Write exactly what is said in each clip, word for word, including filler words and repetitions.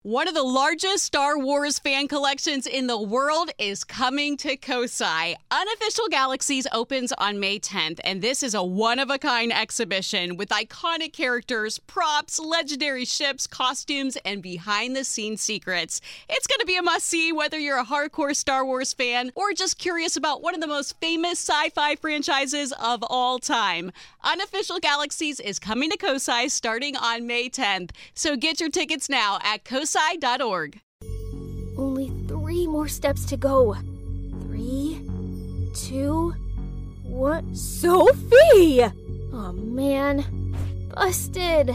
One of the largest Star Wars fan collections in the world is coming to Kosai. Unofficial Galaxies opens on May tenth, and this is a one-of-a-kind exhibition with iconic characters, props, legendary ships, costumes, and behind-the-scenes secrets. It's going to be a must-see whether you're a hardcore Star Wars fan or just curious about one of the most famous sci-fi franchises of all time. Unofficial Galaxies is coming to Kosai starting on May tenth, so get your tickets now at kosai dot org. Only three more steps to go. Three, two, one. Sophie! Oh man, busted.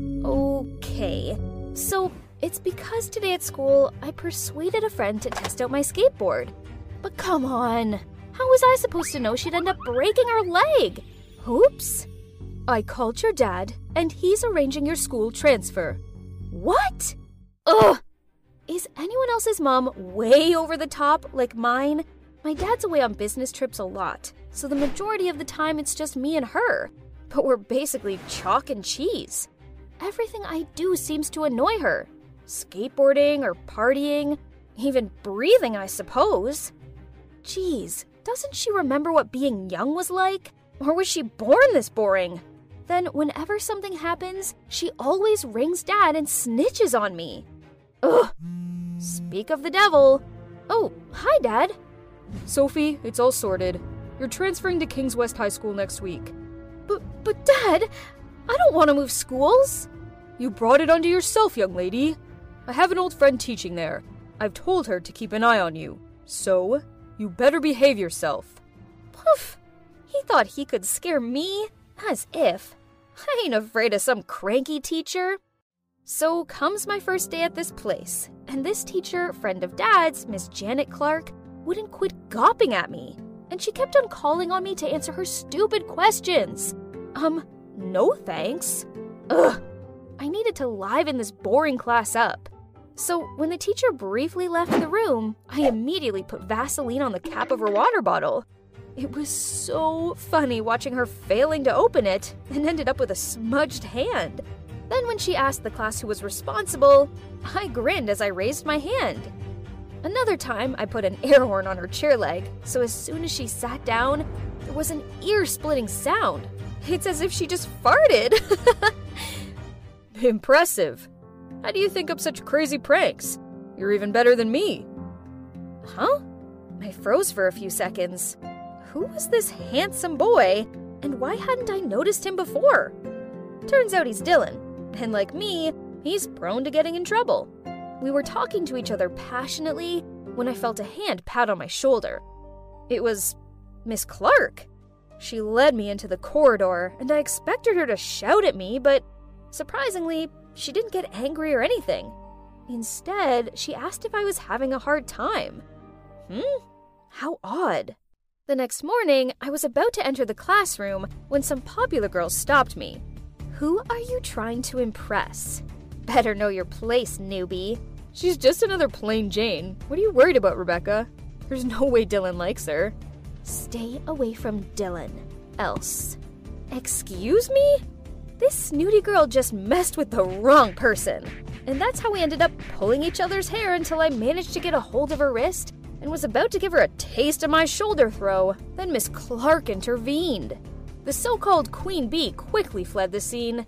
Okay, so it's because today at school I persuaded a friend to test out my skateboard. But come on, how was I supposed to know she'd end up breaking her leg? Oops. I called your dad, and he's arranging your school transfer. What? Ugh! Is anyone else's mom way over the top like mine? My dad's away on business trips a lot, so the majority of the time it's just me and her. But we're basically chalk and cheese. Everything I do seems to annoy her. Skateboarding or partying, even breathing, I suppose. Geez, doesn't she remember what being young was like? Or was she born this boring? Then whenever something happens, she always rings Dad and snitches on me. Ugh. Speak of the devil. Oh, hi, Dad. Sophie, it's all sorted. You're transferring to Kings West High School next week. But, but Dad, I don't want to move schools. You brought it onto yourself, young lady. I have an old friend teaching there. I've told her to keep an eye on you. So, you better behave yourself. Poof. He thought he could scare me? As if. I ain't afraid of some cranky teacher. So comes my first day at this place, and this teacher, friend of Dad's, Miss Janet Clark, wouldn't quit gawping at me, and she kept on calling on me to answer her stupid questions. Um, no thanks. Ugh. I needed to liven this boring class up. So when the teacher briefly left the room, I immediately put Vaseline on the cap of her water bottle. It was so funny watching her failing to open it and ended up with a smudged hand. Then when she asked the class who was responsible, I grinned as I raised my hand. Another time, I put an air horn on her chair leg, so as soon as she sat down, there was an ear-splitting sound. It's as if she just farted. Impressive. How do you think up such crazy pranks? You're even better than me. Huh? I froze for a few seconds. Who was this handsome boy, and why hadn't I noticed him before? Turns out he's Dylan. And like me, he's prone to getting in trouble. We were talking to each other passionately when I felt a hand pat on my shoulder. It was Miss Clark. She led me into the corridor, and I expected her to shout at me, but surprisingly, she didn't get angry or anything. Instead, she asked if I was having a hard time. Hmm? How odd. The next morning, I was about to enter the classroom when some popular girls stopped me. Who are you trying to impress? Better know your place, newbie. She's just another plain Jane. What are you worried about, Rebecca? There's no way Dylan likes her. Stay away from Dylan, else. Excuse me? This snooty girl just messed with the wrong person. And that's how we ended up pulling each other's hair until I managed to get a hold of her wrist and was about to give her a taste of my shoulder throw. Then Miss Clark intervened. The so-called Queen Bee quickly fled the scene.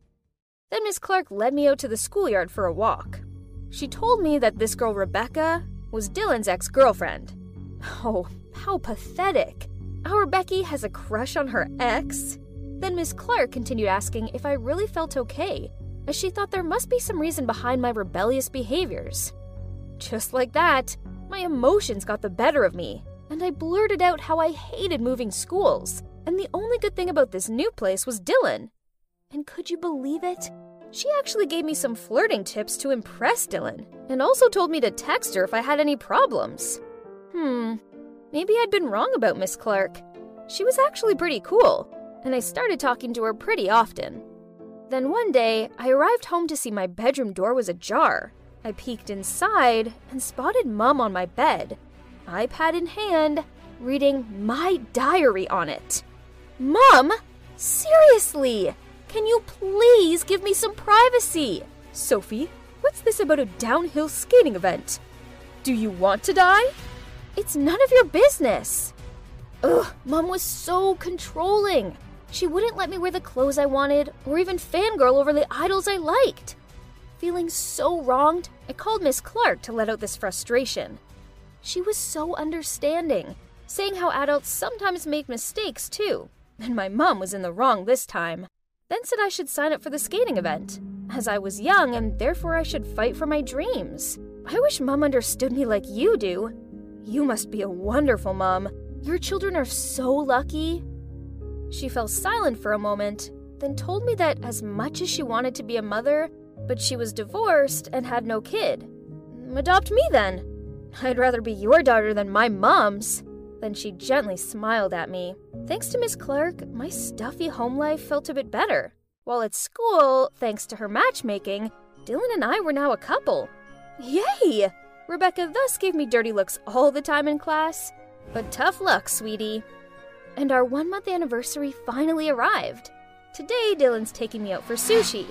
Then Miss Clark led me out to the schoolyard for a walk. She told me that this girl Rebecca was Dylan's ex-girlfriend. Oh, how pathetic. Our Becky has a crush on her ex? Then Miss Clark continued asking if I really felt okay, as she thought there must be some reason behind my rebellious behaviors. Just like that, my emotions got the better of me, and I blurted out how I hated moving schools. And the only good thing about this new place was Dylan. And could you believe it? She actually gave me some flirting tips to impress Dylan, and also told me to text her if I had any problems. Hmm, maybe I'd been wrong about Miss Clark. She was actually pretty cool, and I started talking to her pretty often. Then one day, I arrived home to see my bedroom door was ajar. I peeked inside and spotted Mom on my bed, iPad in hand, reading my diary on it. Mom, seriously, can you please give me some privacy? Sophie, what what's this about a downhill skating event? Do you want to die? It's none of your business. Ugh, Mom was so controlling. She wouldn't let me wear the clothes I wanted or even fangirl over the idols I liked. Feeling so wronged, I called Miss Clark to let out this frustration. She was so understanding, saying how adults sometimes make mistakes too, and my mom was in the wrong this time. Then said I should sign up for the skating event, as I was young and therefore I should fight for my dreams. I wish Mom understood me like you do. You must be a wonderful mom. Your children are so lucky. She fell silent for a moment, then told me that as much as she wanted to be a mother, but she was divorced and had no kid. Adopt me then. I'd rather be your daughter than my mom's. Then she gently smiled at me. Thanks to Miss Clark, my stuffy home life felt a bit better. While at school, thanks to her matchmaking, Dylan and I were now a couple. Yay! Rebecca thus gave me dirty looks all the time in class. But tough luck, sweetie. And our one-month anniversary finally arrived. Today, Dylan's taking me out for sushi.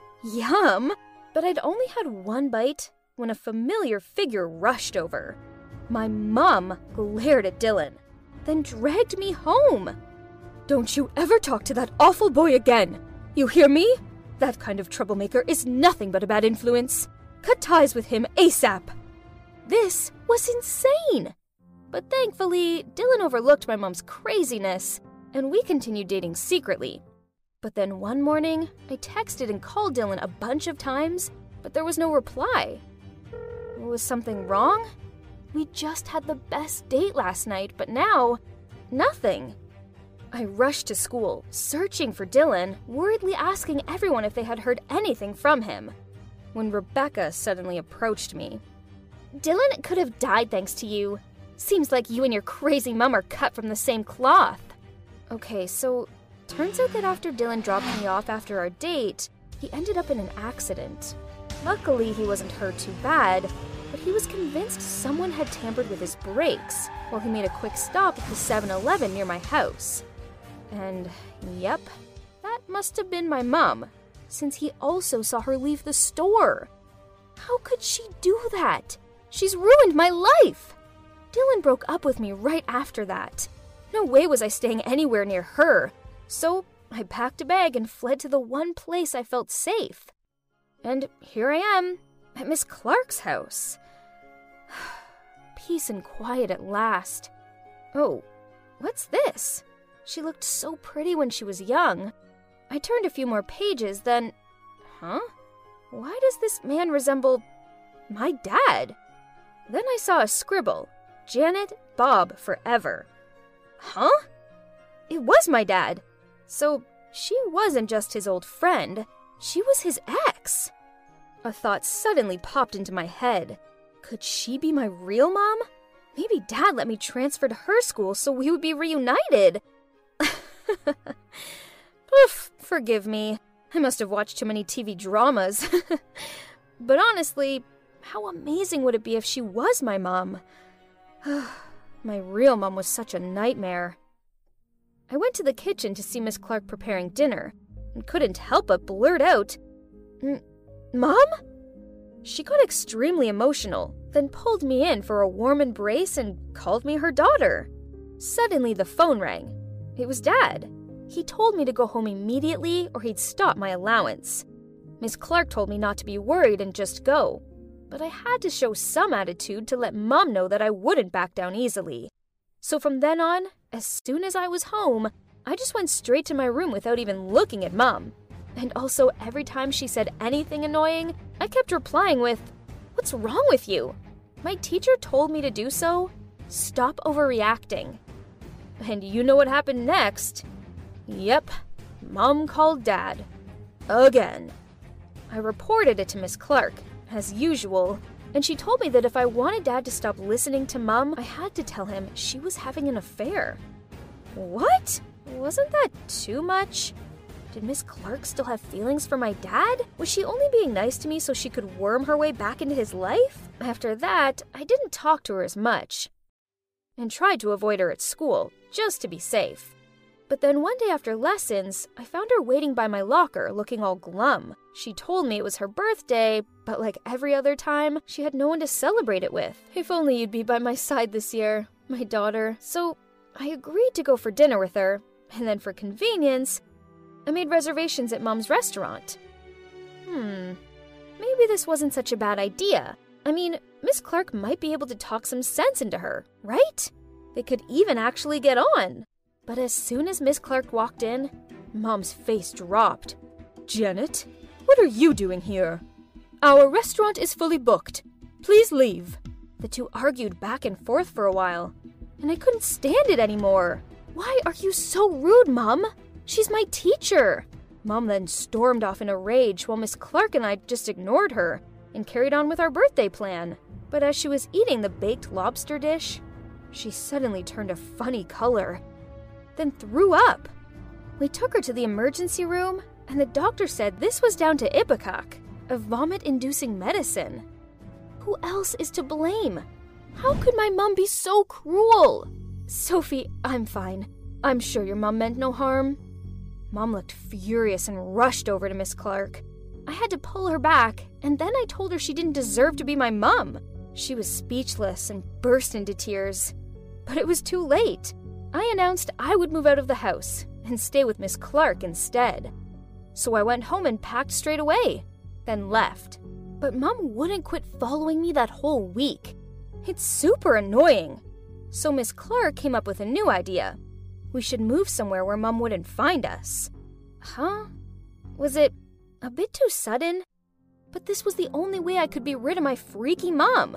Yum! But I'd only had one bite when a familiar figure rushed over. My mom glared at Dylan, then dragged me home. Don't you ever talk to that awful boy again. You hear me? That kind of troublemaker is nothing but a bad influence. Cut ties with him ASAP. This was insane. But thankfully, Dylan overlooked my mom's craziness, and we continued dating secretly. But then one morning, I texted and called Dylan a bunch of times, but there was no reply. Was something wrong? We just had the best date last night, but now, nothing. I rushed to school, searching for Dylan, worriedly asking everyone if they had heard anything from him, when Rebecca suddenly approached me. Dylan could have died thanks to you. Seems like you and your crazy mom are cut from the same cloth. Okay, so turns out that after Dylan dropped me off after our date, he ended up in an accident. Luckily, he wasn't hurt too bad, but he was convinced someone had tampered with his brakes while he made a quick stop at the seven eleven near my house. And, yep, that must have been my mom, since he also saw her leave the store. How could she do that? She's ruined my life! Dylan broke up with me right after that. No way was I staying anywhere near her, so I packed a bag and fled to the one place I felt safe. And here I am, at Miss Clark's house. Peace and quiet at last. Oh, what's this? She looked so pretty when she was young. I turned a few more pages, then... Huh? Why does this man resemble my dad? Then I saw a scribble. Janet, Bob, forever. Huh? It was my dad. So she wasn't just his old friend. She was his ex. A thought suddenly popped into my head. Could she be my real mom? Maybe Dad let me transfer to her school so we would be reunited. Oof, forgive me. I must have watched too many T V dramas. But honestly, how amazing would it be if she was my mom? My real mom was such a nightmare. I went to the kitchen to see Miss Clark preparing dinner and couldn't help but blurt out, "Mom?" She got extremely emotional, then pulled me in for a warm embrace and called me her daughter. Suddenly the phone rang. It was Dad. He told me to go home immediately or he'd stop my allowance. Miss Clark told me not to be worried and just go. But I had to show some attitude to let Mom know that I wouldn't back down easily. So from then on, as soon as I was home, I just went straight to my room without even looking at Mom. And also, every time she said anything annoying, I kept replying with, "What's wrong with you? My teacher told me to do so. Stop overreacting." And you know what happened next? Yep, Mom called Dad. Again. I reported it to Miss Clark, as usual, and she told me that if I wanted Dad to stop listening to Mom, I had to tell him she was having an affair. What? Wasn't that too much? Did Miss Clark still have feelings for my dad? Was she only being nice to me so she could worm her way back into his life? After that, I didn't talk to her as much, and tried to avoid her at school, just to be safe. But then one day after lessons, I found her waiting by my locker looking all glum. She told me it was her birthday, but like every other time, she had no one to celebrate it with. If only you'd be by my side this year, my daughter. So I agreed to go for dinner with her, and then for convenience, I made reservations at Mom's restaurant. Hmm, maybe this wasn't such a bad idea. I mean, Miss Clark might be able to talk some sense into her, right? They could even actually get on. But as soon as Miss Clark walked in, Mom's face dropped. Janet, what are you doing here? Our restaurant is fully booked. Please leave. The two argued back and forth for a while, and I couldn't stand it anymore. Why are you so rude, Mom? She's my teacher. Mom then stormed off in a rage while Miss Clark and I just ignored her and carried on with our birthday plan. But as she was eating the baked lobster dish, she suddenly turned a funny color, then threw up. We took her to the emergency room, and the doctor said this was down to Ipecac, a vomit-inducing medicine. Who else is to blame? How could my mom be so cruel? Sophie, I'm fine. I'm sure your mom meant no harm. Mom looked furious and rushed over to Miss Clark. I had to pull her back, and then I told her she didn't deserve to be my mom. She was speechless and burst into tears. But it was too late. I announced I would move out of the house and stay with Miss Clark instead. So I went home and packed straight away, then left. But Mom wouldn't quit following me that whole week. It's super annoying. So Miss Clark came up with a new idea. We should move somewhere where Mom wouldn't find us. Huh? Was it a bit too sudden? But this was the only way I could be rid of my freaky mom.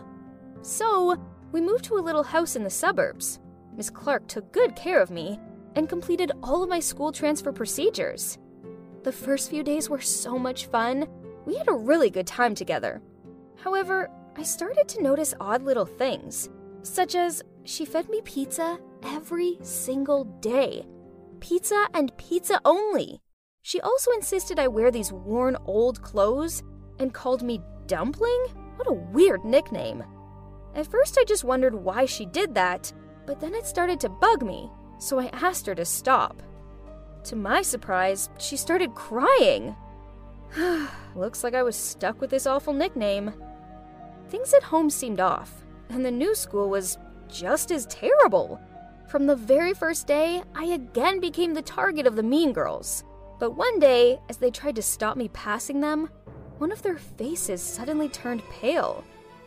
So we moved to a little house in the suburbs. Miss Clark took good care of me and completed all of my school transfer procedures. The first few days were so much fun. We had a really good time together. However, I started to notice odd little things, such as she fed me pizza every single day. Pizza and pizza only. She also insisted I wear these worn old clothes and called me Dumpling? What a weird nickname. At first I just wondered why she did that, but then it started to bug me, so I asked her to stop. To my surprise, she started crying. Looks like I was stuck with this awful nickname. Things at home seemed off, and the new school was just as terrible. From the very first day, I again became the target of the mean girls. But one day, as they tried to stop me passing them, one of their faces suddenly turned pale.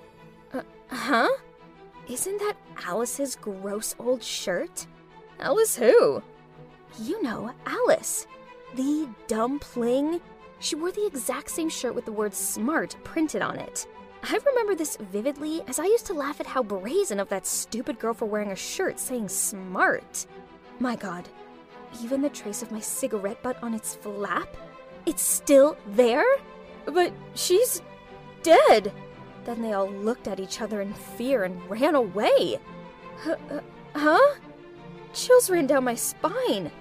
Uh, huh? Isn't that Alice's gross old shirt? Alice who? You know, Alice. The Dumpling. She wore the exact same shirt with the word smart printed on it. I remember this vividly as I used to laugh at how brazen of that stupid girl for wearing a shirt saying smart. My god, even the trace of my cigarette butt on its flap? It's still there? But she's dead. Then they all looked at each other in fear and ran away. H- huh? Chills ran down my spine.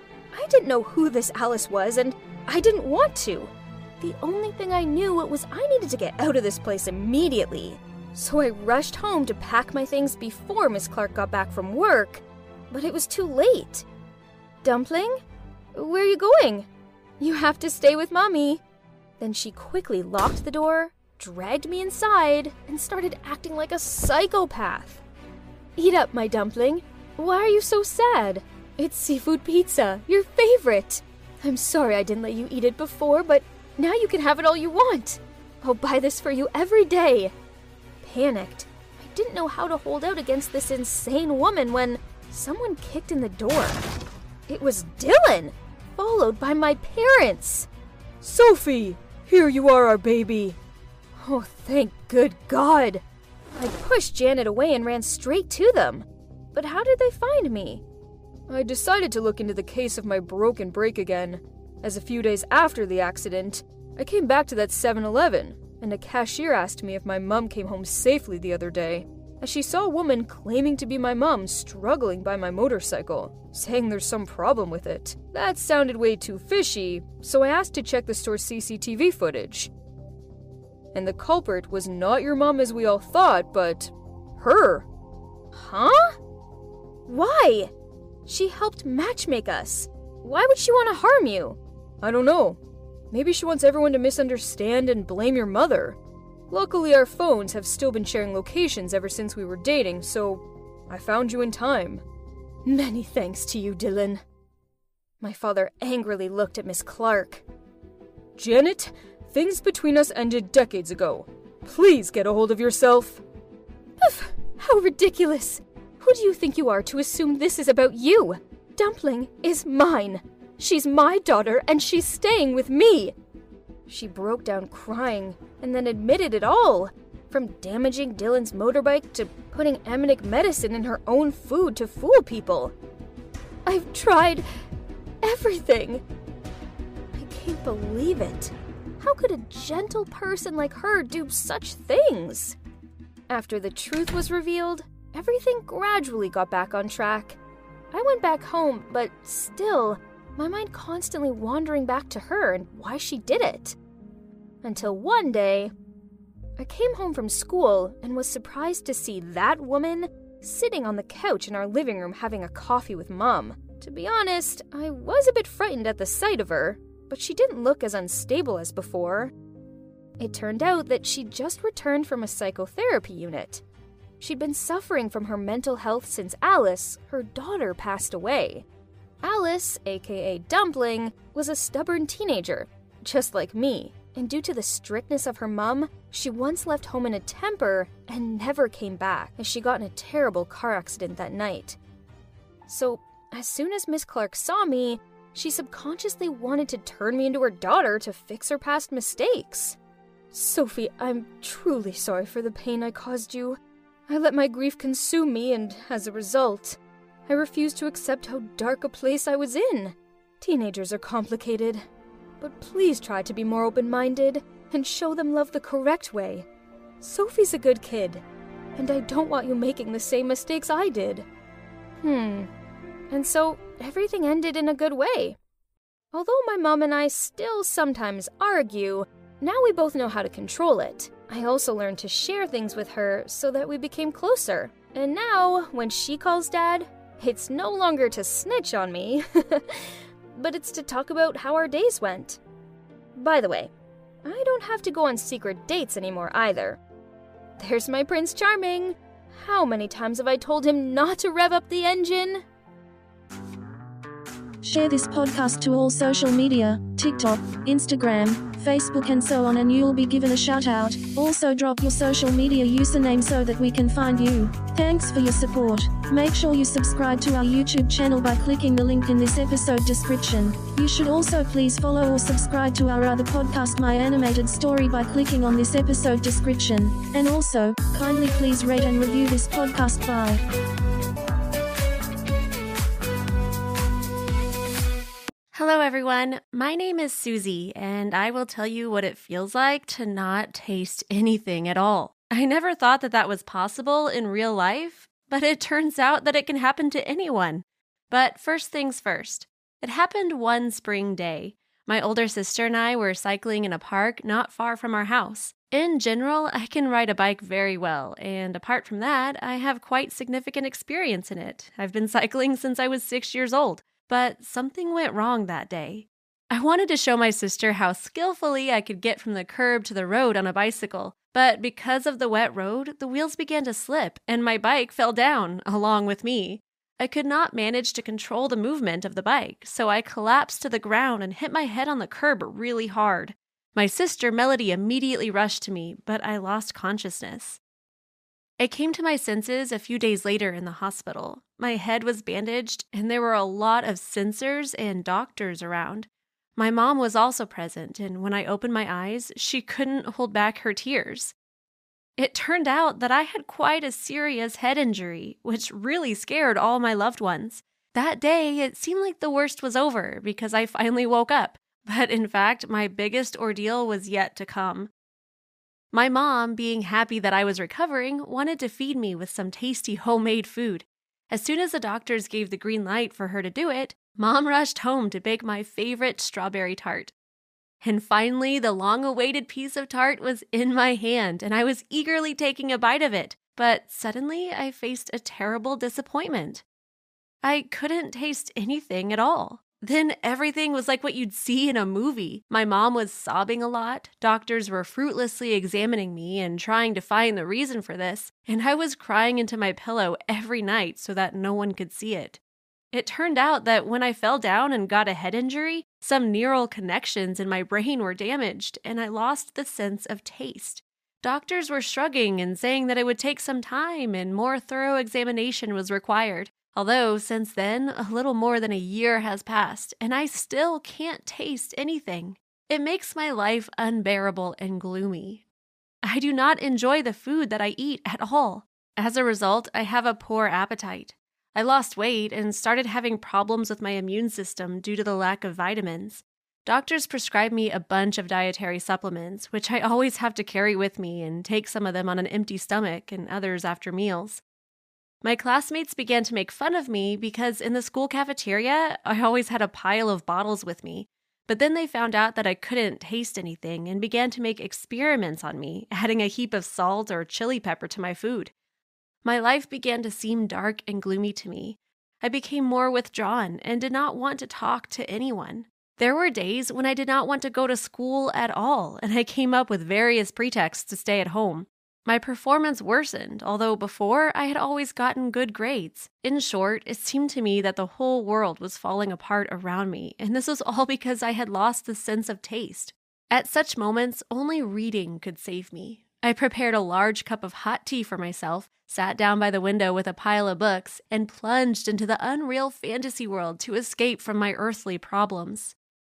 I didn't know who this Alice was, and I didn't want to. The only thing I knew was I needed to get out of this place immediately. So I rushed home to pack my things before Miss Clark got back from work, but it was too late. Dumpling? Where are you going? You have to stay with Mommy. Then she quickly locked the door, dragged me inside, and started acting like a psychopath. Eat up, my dumpling. Why are you so sad? It's seafood pizza, your favorite. I'm sorry I didn't let you eat it before, but now you can have it all you want. I'll buy this for you every day. Panicked, I didn't know how to hold out against this insane woman when someone kicked in the door. It was Dylan, followed by my parents. Sophie, here you are, our baby. Oh, thank good God. I pushed Janet away and ran straight to them. But how did they find me? I decided to look into the case of my broken brake again, as a few days after the accident, I came back to that seven eleven, and a cashier asked me if my mum came home safely the other day, as she saw a woman claiming to be my mum struggling by my motorcycle, saying there's some problem with it. That sounded way too fishy, so I asked to check the store's C C T V footage. And the culprit was not your mum as we all thought, but her. Huh? Why? She helped matchmake us. Why would she want to harm you? I don't know. Maybe she wants everyone to misunderstand and blame your mother. Luckily, our phones have still been sharing locations ever since we were dating, so I found you in time. Many thanks to you, Dylan. My father angrily looked at Miss Clark. Janet, things between us ended decades ago. Please get a hold of yourself. Poof! How ridiculous! Who do you think you are to assume this is about you? Dumpling is mine. She's my daughter, and she's staying with me. She broke down crying, and then admitted it all. From damaging Dylan's motorbike to putting Eminic medicine in her own food to fool people. I've tried everything. I can't believe it. How could a gentle person like her do such things? After the truth was revealed, everything gradually got back on track. I went back home, but still, my mind constantly wandering back to her and why she did it. Until one day, I came home from school and was surprised to see that woman sitting on the couch in our living room having a coffee with Mom. To be honest, I was a bit frightened at the sight of her, but she didn't look as unstable as before. It turned out that she'd just returned from a psychotherapy unit. She'd been suffering from her mental health since Alice, her daughter, passed away. Alice, aka Dumpling, was a stubborn teenager, just like me, and due to the strictness of her mum, she once left home in a temper and never came back, as she got in a terrible car accident that night. So, as soon as Miss Clark saw me, she subconsciously wanted to turn me into her daughter to fix her past mistakes. Sophie, I'm truly sorry for the pain I caused you. I let my grief consume me, and as a result, I refused to accept how dark a place I was in. Teenagers are complicated, but please try to be more open-minded and show them love the correct way. Sophie's a good kid, and I don't want you making the same mistakes I did. Hmm. And so, everything ended in a good way. Although my mom and I still sometimes argue, now we both know how to control it. I also learned to share things with her so that we became closer. And now, when she calls Dad, it's no longer to snitch on me, but it's to talk about how our days went. By the way, I don't have to go on secret dates anymore either. There's my Prince Charming. How many times have I told him not to rev up the engine? Share this podcast to all social media, TikTok, Instagram, Facebook and so on, and you'll be given a shout out. Also drop your social media username so that we can find you. Thanks for your support. Make sure you subscribe to our YouTube channel by clicking the link in this episode description. You should also please follow or subscribe to our other podcast, My Animated Story, by clicking on this episode description. And also, kindly please rate and review this podcast. Bye. Hello everyone, my name is Susie, and I will tell you what it feels like to not taste anything at all. I never thought that that was possible in real life, but it turns out that it can happen to anyone. But first things first, it happened one spring day. My older sister and I were cycling in a park not far from our house. In general, I can ride a bike very well, and apart from that, I have quite significant experience in it. I've been cycling since I was six years old. But something went wrong that day. I wanted to show my sister how skillfully I could get from the curb to the road on a bicycle, but because of the wet road, the wheels began to slip and my bike fell down along with me. I could not manage to control the movement of the bike, so I collapsed to the ground and hit my head on the curb really hard. My sister Melody immediately rushed to me, but I lost consciousness. I came to my senses a few days later in the hospital. My head was bandaged, and there were a lot of sensors and doctors around. My mom was also present, and when I opened my eyes, she couldn't hold back her tears. It turned out that I had quite a serious head injury, which really scared all my loved ones. That day, it seemed like the worst was over because I finally woke up, but in fact, my biggest ordeal was yet to come. My mom, being happy that I was recovering, wanted to feed me with some tasty homemade food. As soon as the doctors gave the green light for her to do it, Mom rushed home to bake my favorite strawberry tart. And finally, the long-awaited piece of tart was in my hand, and I was eagerly taking a bite of it. But suddenly, I faced a terrible disappointment. I couldn't taste anything at all. Then everything was like what you'd see in a movie. My mom was sobbing a lot, doctors were fruitlessly examining me and trying to find the reason for this, and I was crying into my pillow every night so that no one could see it. It turned out that when I fell down and got a head injury, some neural connections in my brain were damaged, and I lost the sense of taste. Doctors were shrugging and saying that it would take some time and more thorough examination was required. Although, since then, a little more than a year has passed, and I still can't taste anything. It makes my life unbearable and gloomy. I do not enjoy the food that I eat at all. As a result, I have a poor appetite. I lost weight and started having problems with my immune system due to the lack of vitamins. Doctors prescribed me a bunch of dietary supplements, which I always have to carry with me and take some of them on an empty stomach and others after meals. My classmates began to make fun of me because in the school cafeteria, I always had a pile of bottles with me. But then they found out that I couldn't taste anything and began to make experiments on me, adding a heap of salt or chili pepper to my food. My life began to seem dark and gloomy to me. I became more withdrawn and did not want to talk to anyone. There were days when I did not want to go to school at all, and I came up with various pretexts to stay at home. My performance worsened, although before I had always gotten good grades. In short, it seemed to me that the whole world was falling apart around me, and this was all because I had lost the sense of taste. At such moments, only reading could save me. I prepared a large cup of hot tea for myself, sat down by the window with a pile of books, and plunged into the unreal fantasy world to escape from my earthly problems.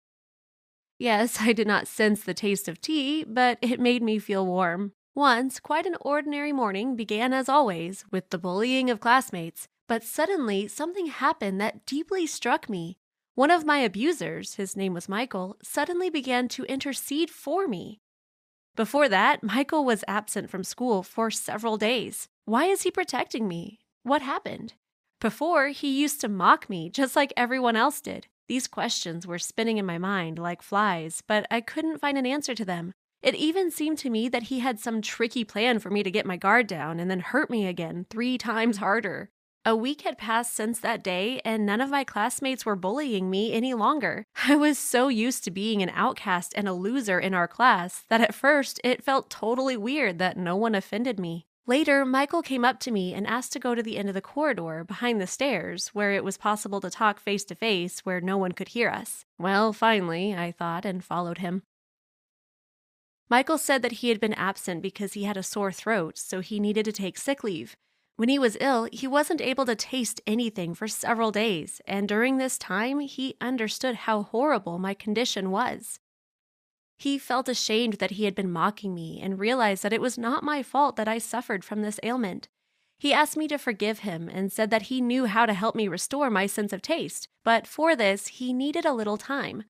Yes, I did not sense the taste of tea, but it made me feel warm. Once, quite an ordinary morning began as always with the bullying of classmates, but suddenly something happened that deeply struck me. One of my abusers, his name was Michael, suddenly began to intercede for me. Before that, Michael was absent from school for several days. Why is he protecting me? What happened? Before, he used to mock me just like everyone else did. These questions were spinning in my mind like flies, but I couldn't find an answer to them. It even seemed to me that he had some tricky plan for me to get my guard down and then hurt me again three times harder. A week had passed since that day, and none of my classmates were bullying me any longer. I was so used to being an outcast and a loser in our class that at first it felt totally weird that no one offended me. Later, Michael came up to me and asked to go to the end of the corridor behind the stairs, where it was possible to talk face to face where no one could hear us. Well, finally, I thought, and followed him. Michael said that he had been absent because he had a sore throat, so he needed to take sick leave. When he was ill, he wasn't able to taste anything for several days, and during this time, he understood how horrible my condition was. He felt ashamed that he had been mocking me and realized that it was not my fault that I suffered from this ailment. He asked me to forgive him and said that he knew how to help me restore my sense of taste, but for this, he needed a little time.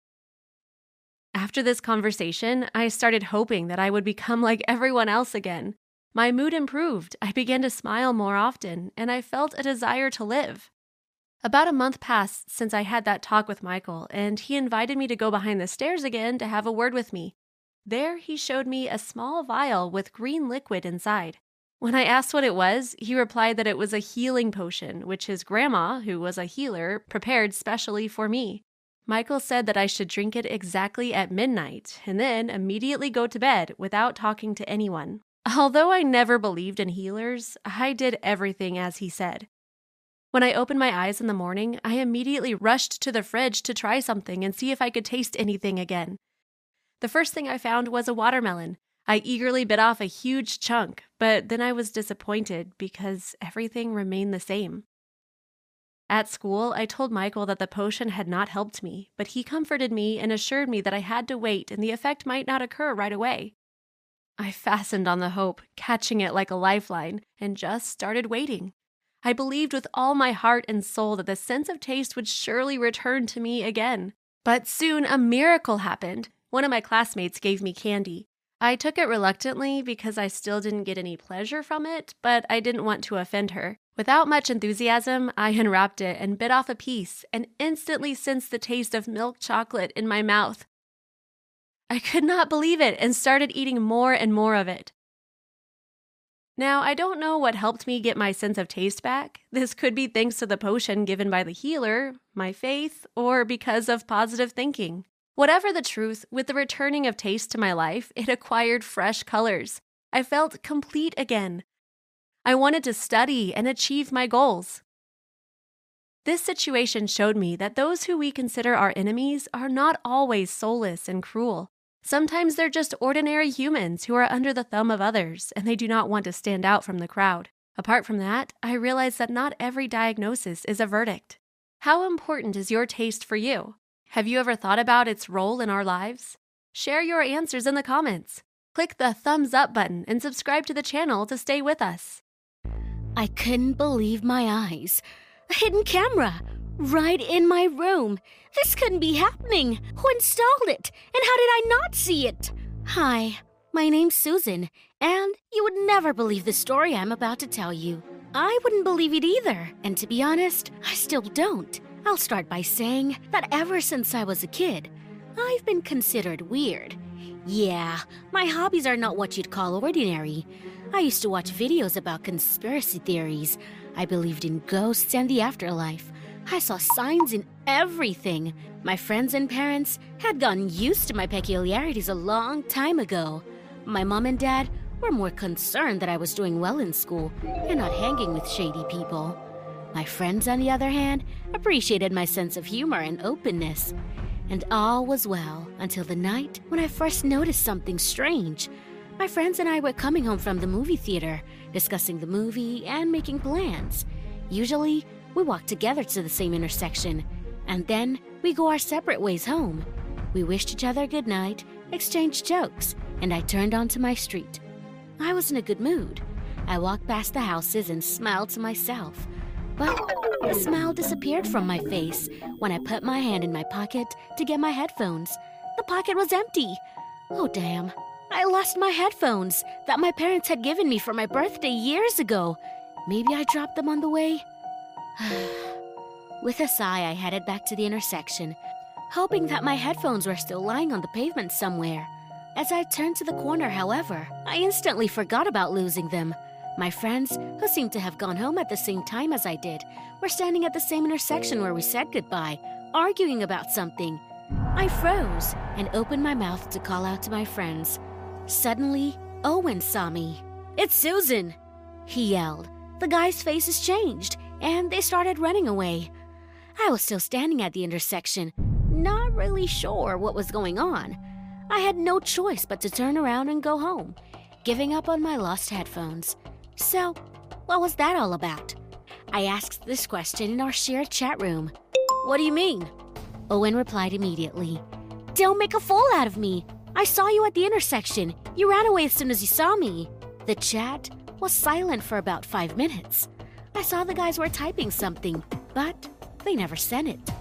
After this conversation, I started hoping that I would become like everyone else again. My mood improved, I began to smile more often, and I felt a desire to live. About a month passed since I had that talk with Michael, and he invited me to go behind the stairs again to have a word with me. There, he showed me a small vial with green liquid inside. When I asked what it was, he replied that it was a healing potion, which his grandma, who was a healer, prepared specially for me. Michael said that I should drink it exactly at midnight, and then immediately go to bed without talking to anyone. Although I never believed in healers, I did everything as he said. When I opened my eyes in the morning, I immediately rushed to the fridge to try something and see if I could taste anything again. The first thing I found was a watermelon. I eagerly bit off a huge chunk, but then I was disappointed because everything remained the same. At school, I told Michael that the potion had not helped me, but he comforted me and assured me that I had to wait and the effect might not occur right away. I fastened on the hope, catching it like a lifeline, and just started waiting. I believed with all my heart and soul that the sense of taste would surely return to me again. But soon a miracle happened. One of my classmates gave me candy. I took it reluctantly because I still didn't get any pleasure from it, but I didn't want to offend her. Without much enthusiasm, I unwrapped it and bit off a piece and instantly sensed the taste of milk chocolate in my mouth. I could not believe it and started eating more and more of it. Now, I don't know what helped me get my sense of taste back. This could be thanks to the potion given by the healer, my faith, or because of positive thinking. Whatever the truth, with the returning of taste to my life, it acquired fresh colors. I felt complete again. I wanted to study and achieve my goals. This situation showed me that those who we consider our enemies are not always soulless and cruel. Sometimes they're just ordinary humans who are under the thumb of others, and they do not want to stand out from the crowd. Apart from that, I realized that not every diagnosis is a verdict. How important is your taste for you? Have you ever thought about its role in our lives? Share your answers in the comments. Click the thumbs up button and subscribe to the channel to stay with us. I couldn't believe my eyes. A hidden camera, right in my room. This couldn't be happening. Who installed it? And how did I not see it? Hi, my name's Susan, and you would never believe the story I'm about to tell you. I wouldn't believe it either, and to be honest, I still don't. I'll start by saying that ever since I was a kid, I've been considered weird. Yeah, my hobbies are not what you'd call ordinary. I used to watch videos about conspiracy theories. I believed in ghosts and the afterlife. I saw signs in everything. My friends and parents had gotten used to my peculiarities a long time ago. My mom and dad were more concerned that I was doing well in school and not hanging with shady people. My friends, on the other hand, appreciated my sense of humor and openness. And all was well until the night when I first noticed something strange. My friends and I were coming home from the movie theater, discussing the movie and making plans. Usually, we walk together to the same intersection, and then we go our separate ways home. We wished each other good night, exchanged jokes, and I turned onto my street. I was in a good mood. I walked past the houses and smiled to myself. But the smile disappeared from my face when I put my hand in my pocket to get my headphones. The pocket was empty. Oh, damn. I lost my headphones that my parents had given me for my birthday years ago. Maybe I dropped them on the way? With a sigh, I headed back to the intersection, hoping that my headphones were still lying on the pavement somewhere. As I turned to the corner, however, I instantly forgot about losing them. My friends, who seemed to have gone home at the same time as I did, were standing at the same intersection where we said goodbye, arguing about something. I froze and opened my mouth to call out to my friends. Suddenly, Owen saw me. "It's Susan!" he yelled. The guy's faces changed, and they started running away. I was still standing at the intersection, not really sure what was going on. I had no choice but to turn around and go home, giving up on my lost headphones. So, what was that all about? I asked this question in our shared chat room. "What do you mean?" Owen replied immediately. "Don't make a fool out of me. I saw you at the intersection. You ran away as soon as you saw me." The chat was silent for about five minutes. I saw the guys were typing something, but they never sent it.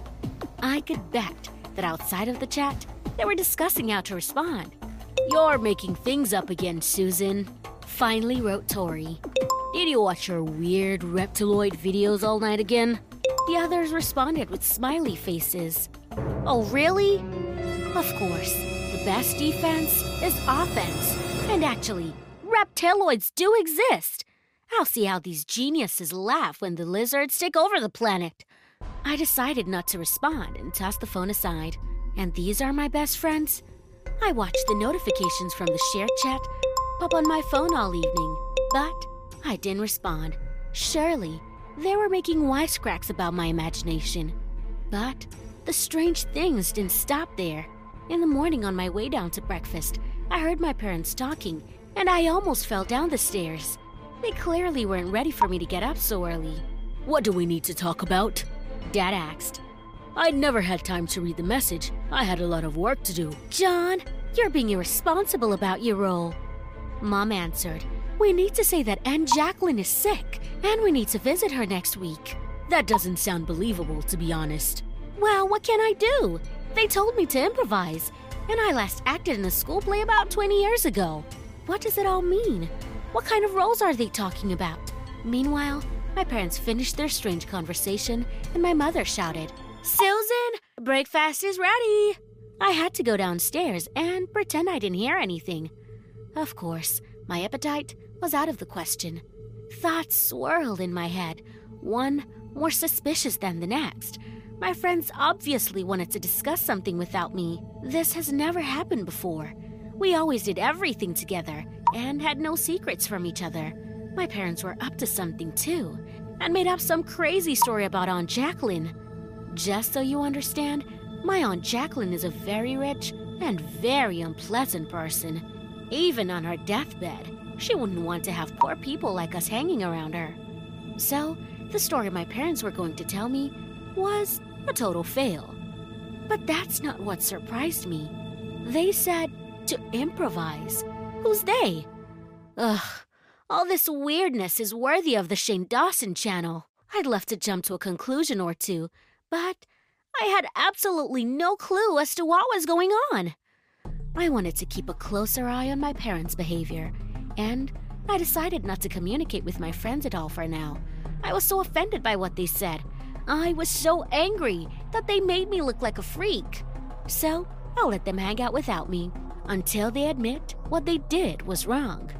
I could bet that outside of the chat, they were discussing how to respond. "You're making things up again, Susan," finally wrote Tori. "Did you watch your weird reptiloid videos all night again?" The others responded with smiley faces. "Oh, really?" Of course, the best defense is offense. And actually, reptiloids do exist. I'll see how these geniuses laugh when the lizards take over the planet. I decided not to respond and tossed the phone aside. And these are my best friends? I watched the notifications from the shared chat pop on my phone all evening, but I didn't respond. Surely, they were making wisecracks about my imagination. But the strange things didn't stop there. In the morning on my way down to breakfast, I heard my parents talking, and I almost fell down the stairs. They clearly weren't ready for me to get up so early. "What do we need to talk about?" Dad asked. "I'd never had time to read the message. I had a lot of work to do." "John, you're being irresponsible about your role." Mom answered, "We need to say that Aunt Jacqueline is sick, and we need to visit her next week." "That doesn't sound believable, to be honest." "Well, what can I do? They told me to improvise, and I last acted in a school play about twenty years ago. What does it all mean? What kind of roles are they talking about?" Meanwhile, my parents finished their strange conversation, and my mother shouted, "Susan, breakfast is ready!" I had to go downstairs and pretend I didn't hear anything. Of course, my appetite was out of the question. Thoughts swirled in my head, one more suspicious than the next. My friends obviously wanted to discuss something without me. This has never happened before. We always did everything together and had no secrets from each other. My parents were up to something too, and made up some crazy story about Aunt Jacqueline. Just so you understand, my Aunt Jacqueline is a very rich and very unpleasant person. Even on her deathbed, she wouldn't want to have poor people like us hanging around her. So, the story my parents were going to tell me was a total fail. But that's not what surprised me. They said to improvise. Who's they? Ugh, all this weirdness is worthy of the Shane Dawson channel. I'd love to jump to a conclusion or two, but I had absolutely no clue as to what was going on. I wanted to keep a closer eye on my parents' behavior, and I decided not to communicate with my friends at all for now. I was so offended by what they said. I was so angry that they made me look like a freak. So I'll let them hang out without me until they admit what they did was wrong.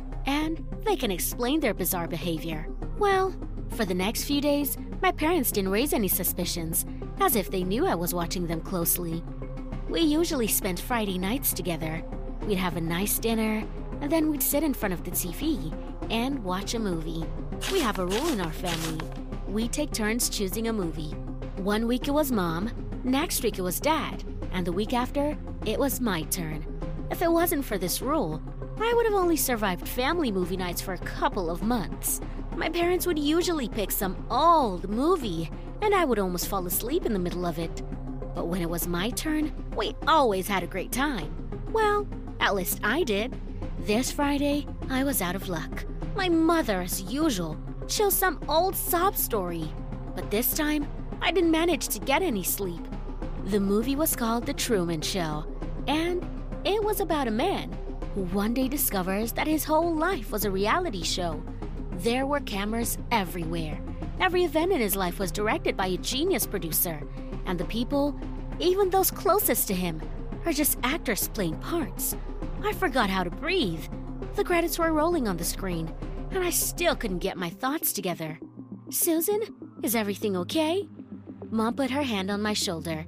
And they can explain their bizarre behavior. Well, for the next few days, my parents didn't raise any suspicions, as if they knew I was watching them closely. We usually spent Friday nights together. We'd have a nice dinner, and then we'd sit in front of the T V and watch a movie. We have a rule in our family. We take turns choosing a movie. One week it was Mom, next week it was Dad, and the week after, it was my turn. If it wasn't for this rule, I would have only survived family movie nights for a couple of months. My parents would usually pick some old movie, and I would almost fall asleep in the middle of it. But when it was my turn, we always had a great time. Well, at least I did. This Friday, I was out of luck. My mother, as usual, chose some old sob story. But this time, I didn't manage to get any sleep. The movie was called The Truman Show, and it was about a man who one day discovers that his whole life was a reality show. There were cameras everywhere. Every event in his life was directed by a genius producer, and the people, even those closest to him, are just actors playing parts. I forgot how to breathe. The credits were rolling on the screen, and I still couldn't get my thoughts together. Susan, is everything okay? Mom put her hand on my shoulder.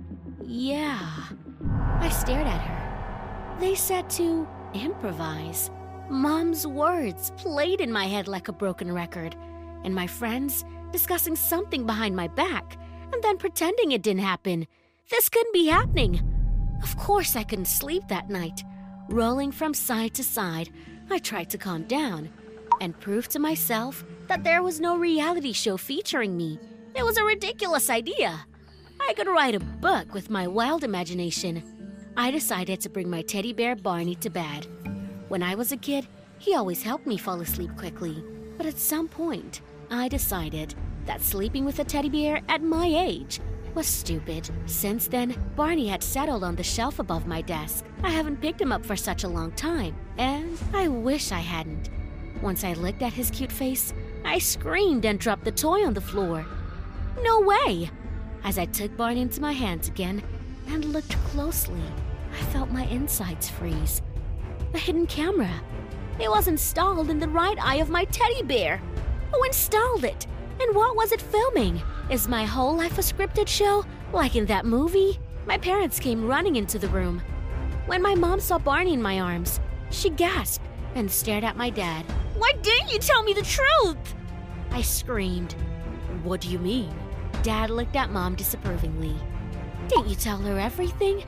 Yeah. I stared at her. They said to improvise. Mom's words played in my head like a broken record, and my friends discussing something behind my back and then pretending it didn't happen. This couldn't be happening. Of course I couldn't sleep that night. Rolling from side to side, I tried to calm down and prove to myself that there was no reality show featuring me. It was a ridiculous idea. I could write a book with my wild imagination. I decided to bring my teddy bear Barney to bed. When I was a kid, he always helped me fall asleep quickly. But at some point, I decided that sleeping with a teddy bear at my age was stupid. Since then, Barney had settled on the shelf above my desk. I haven't picked him up for such a long time, and I wish I hadn't. Once I looked at his cute face, I screamed and dropped the toy on the floor. No way! As I took Barney into my hands again and looked closely, I felt my insides freeze. A hidden camera. It was installed in the right eye of my teddy bear. Who installed it? And what was it filming? Is my whole life a scripted show, like in that movie? My parents came running into the room. When my mom saw Barney in my arms, she gasped and stared at my dad. Why didn't you tell me the truth? I screamed. What do you mean? Dad looked at Mom disapprovingly. Didn't you tell her everything?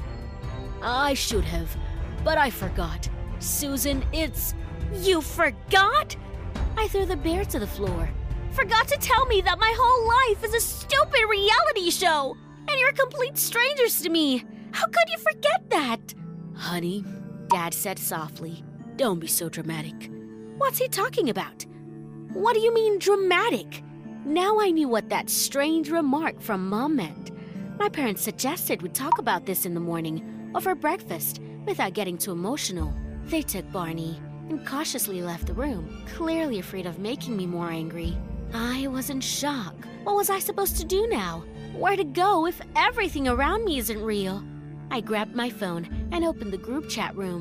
I should have, but I forgot. Susan, it's... You forgot? I threw the bear to the floor. Forgot to tell me that my whole life is a stupid reality show, and you're complete strangers to me. How could you forget that? Honey, Dad said softly, don't be so dramatic. What's he talking about? What do you mean dramatic? Now I knew what that strange remark from Mom meant. My parents suggested we talk about this in the morning over breakfast without getting too emotional. They took Barney and cautiously left the room, clearly afraid of making me more angry. I was in shock. What was I supposed to do now? Where to go if everything around me isn't real? I grabbed my phone and opened the group chat room.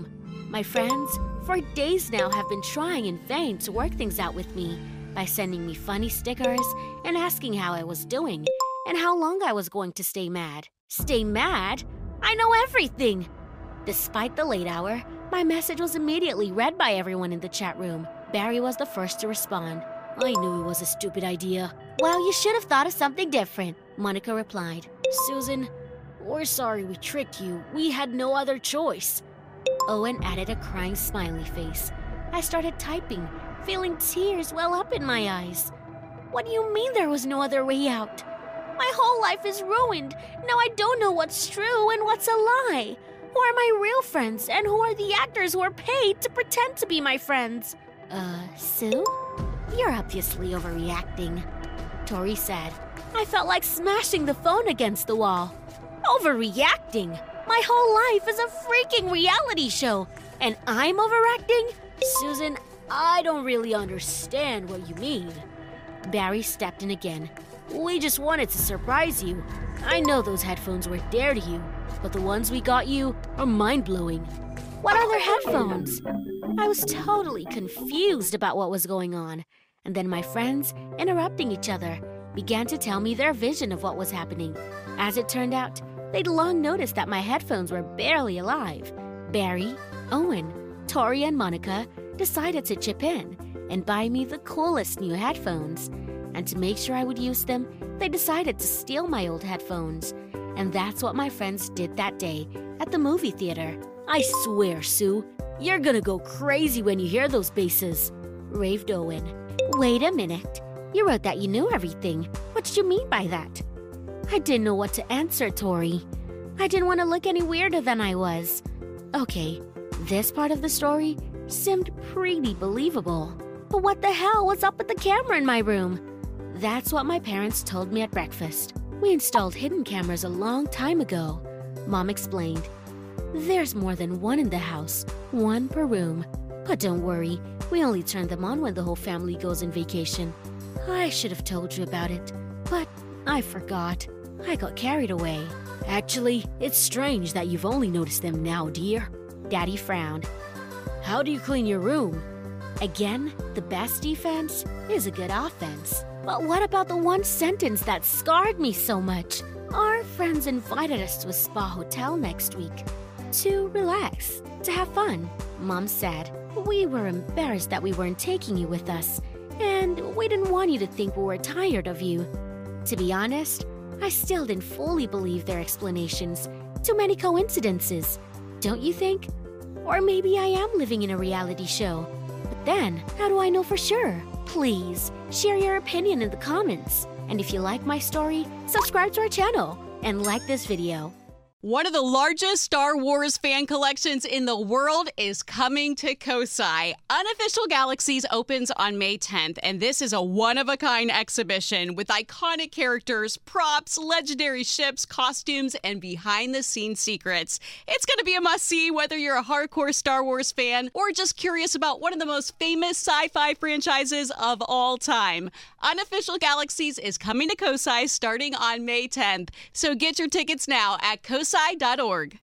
My friends, for days now, have been trying in vain to work things out with me by sending me funny stickers and asking how I was doing and how long I was going to stay mad. Stay mad? I know everything! Despite the late hour, my message was immediately read by everyone in the chat room. Barry was the first to respond. I knew it was a stupid idea. Well, you should have thought of something different, Monica replied. Susan, we're sorry we tricked you. We had no other choice. Owen added a crying smiley face. I started typing, feeling tears well up in my eyes. What do you mean there was no other way out? My whole life is ruined. Now I don't know what's true and what's a lie. Who are my real friends and who are the actors who are paid to pretend to be my friends? Uh, Sue? You're obviously overreacting, Tori said. I felt like smashing the phone against the wall. Overreacting? My whole life is a freaking reality show, and I'm overacting? Susan, I don't really understand what you mean. Barry stepped in again. We just wanted to surprise you. I know those headphones were dear to you, but the ones we got you are mind-blowing. What other headphones? I was totally confused about what was going on, and then my friends, interrupting each other, began to tell me their vision of what was happening. As it turned out, they'd long noticed that my headphones were barely alive. Barry, Owen, Tori, and Monica decided to chip in and buy me the coolest new headphones. And to make sure I would use them, they decided to steal my old headphones. And that's what my friends did that day at the movie theater. I swear, Sue, you're gonna go crazy when you hear those basses, raved Owen. Wait a minute. You wrote that you knew everything. What did you mean by that? I didn't know what to answer, Tori. I didn't want to look any weirder than I was. Okay, this part of the story seemed pretty believable. But what the hell was up with the camera in my room? That's what my parents told me at breakfast. We installed hidden cameras a long time ago, Mom explained. There's more than one in the house, one per room. But don't worry, we only turn them on when the whole family goes on vacation. I should have told you about it, but I forgot. I got carried away. Actually, it's strange that you've only noticed them now, dear. Daddy frowned. How do you clean your room? Again, the best defense is a good offense. But what about the one sentence that scarred me so much? Our friends invited us to a spa hotel next week to relax, to have fun, Mom said. We were embarrassed that we weren't taking you with us, and we didn't want you to think we were tired of you. To be honest, I still didn't fully believe their explanations. Too many coincidences, don't you think? Or maybe I am living in a reality show. But then, how do I know for sure? Please, share your opinion in the comments. And if you like my story, subscribe to our channel and like this video. One of the largest Star Wars fan collections in the world is coming to Kosai. Unofficial Galaxies opens on May tenth, and this is a one-of-a-kind exhibition with iconic characters, props, legendary ships, costumes, and behind-the-scenes secrets. It's going to be a must-see whether you're a hardcore Star Wars fan or just curious about one of the most famous sci-fi franchises of all time. Unofficial Galaxies is coming to Kosai starting on May tenth, so get your tickets now at kosai dot org.